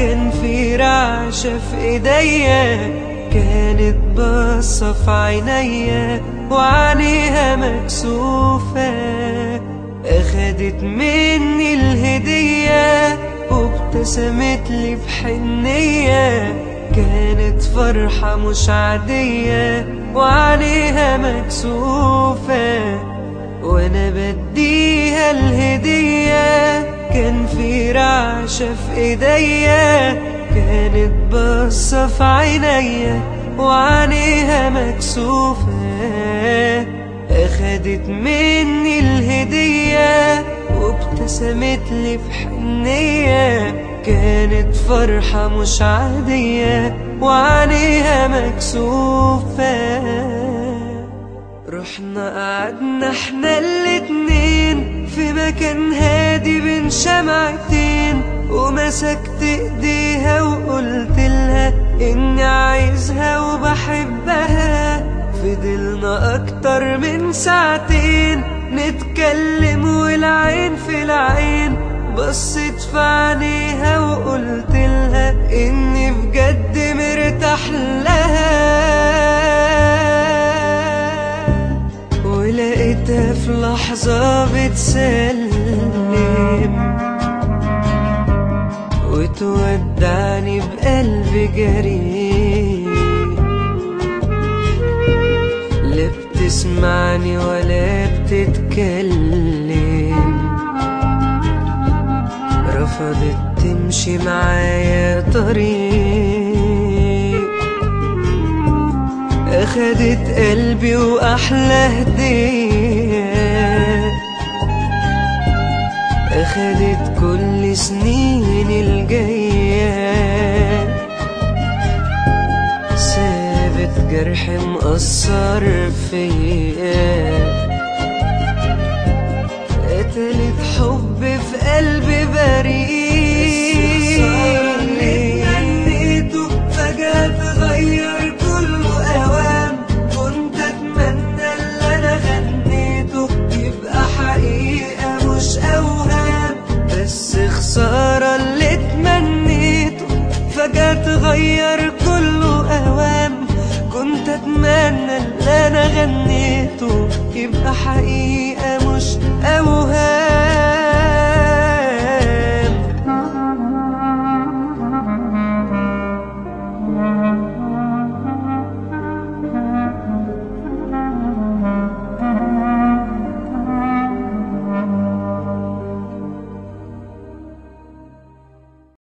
كان في رعشة في ايديا، كانت باصة في عينيا وعينيها مكسوفة. اخدت مني الهدية وابتسمت لي بحنية، كانت فرحة مش عادية وعينيها مكسوفة. وانا بديها الهدية كان في رعشة في ايديا، كانت باصة في عينيا وعينيها مكسوفة. اخدت مني الهدية وابتسمت لي بحنية، كانت فرحة مش عادية وعينيها مكسوفة. رحنا قعدنا احنا الاتنين في مكان هادي بين شمعتين، ومسكت ايديها وقلت لها اني عايزها وبحبها. فضلنا اكتر من ساعتين نتكلم والعين في العين، بصيت في عينيها وقلت لها اني بجد مرتاح لها. ولقيتها في لحظة بتسلم وتودعني بقلب جريء، لا بتسمعني ولا بتتكلم، رفضت تمشي معايا طريق. اخدت قلبي واحلى هدية، اخدت كل سنين الجاية، سابت جرح مأثر فيا، قتلت حب في قلبي بريء. اللي تمنيته فجأة اتغير كله أوام، كنت أتمنى اللي أنا غنيته يبقى حقيقة مش أوهام، بس خسارة اللي تمنيته فجأة اتغير كله أوام. كنت أتمنى اللي أنا غنيته يبقى حقيقة مش أوهام.